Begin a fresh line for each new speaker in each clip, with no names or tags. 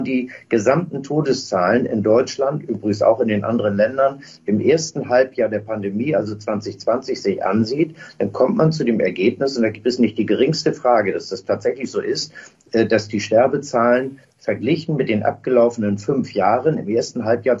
die gesamten Todeszahlen in Deutschland, übrigens auch in den anderen Ländern, im ersten Halbjahr der Pandemie, also 2020, sich ansieht, dann kommt man zu dem Ergebnis, und da gibt es nicht die geringste Frage, dass das tatsächlich so ist, dass die Sterbezahlen verglichen mit den abgelaufenen 5 Jahren im ersten Halbjahr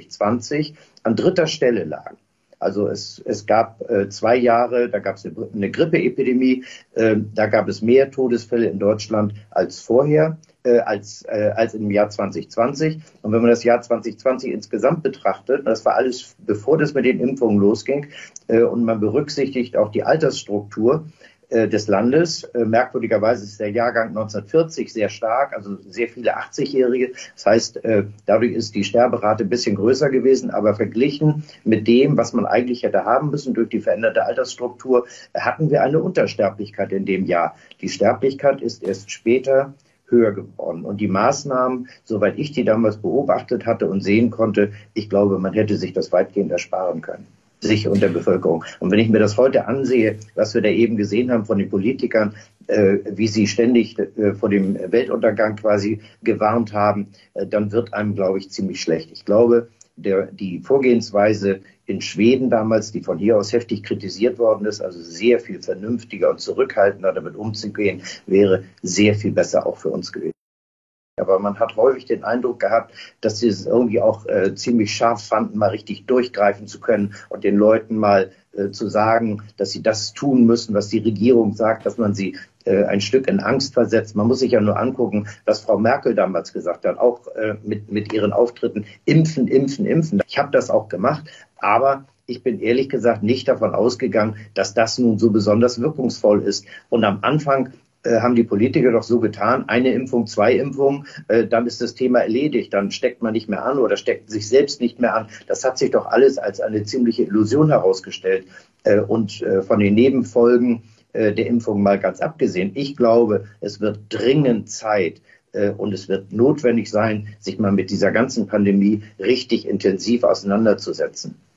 2020 an dritter Stelle lagen. Also es gab 2 Jahre, da gab es eine Grippeepidemie, da gab es mehr Todesfälle in Deutschland als vorher, als im Jahr 2020. Und wenn man das Jahr 2020 insgesamt betrachtet, das war alles, bevor das mit den Impfungen losging, und man berücksichtigt auch die Altersstruktur des Landes. Merkwürdigerweise ist der Jahrgang 1940 sehr stark, also sehr viele 80-Jährige. Das heißt, dadurch ist die Sterberate ein bisschen größer gewesen, aber verglichen mit dem, was man eigentlich hätte haben müssen durch die veränderte Altersstruktur, hatten wir eine Untersterblichkeit in dem Jahr. Die Sterblichkeit ist erst später höher geworden. Und die Maßnahmen, soweit ich die damals beobachtet hatte und sehen konnte, ich glaube, man hätte sich das weitgehend ersparen können. Sich und der Bevölkerung. Und wenn ich mir das heute ansehe, was wir da eben gesehen haben von den Politikern, wie sie ständig vor dem Weltuntergang quasi gewarnt haben, dann wird einem, glaube ich, ziemlich schlecht. Ich glaube, die Vorgehensweise in Schweden damals, die von hier aus heftig kritisiert worden ist, also sehr viel vernünftiger und zurückhaltender damit umzugehen, wäre sehr viel besser auch für uns gewesen. Aber man hat häufig den Eindruck gehabt, dass sie es irgendwie auch ziemlich scharf fanden, mal richtig durchgreifen zu können und den Leuten mal zu sagen, dass sie das tun müssen, was die Regierung sagt, dass man sie ein Stück in Angst versetzt. Man muss sich ja nur angucken, was Frau Merkel damals gesagt hat, auch mit ihren Auftritten, impfen, impfen, impfen. Ich habe das auch gemacht, aber ich bin ehrlich gesagt nicht davon ausgegangen, dass das nun so besonders wirkungsvoll ist. Und am Anfang haben die Politiker doch so getan, eine Impfung, 2 Impfungen, dann ist das Thema erledigt, dann steckt man nicht mehr an oder steckt sich selbst nicht mehr an. Das hat sich doch alles als eine ziemliche Illusion herausgestellt. Und von den Nebenfolgen der Impfung mal ganz abgesehen. Ich glaube, es wird dringend Zeit und es wird notwendig sein, sich mal mit dieser ganzen Pandemie richtig intensiv auseinanderzusetzen.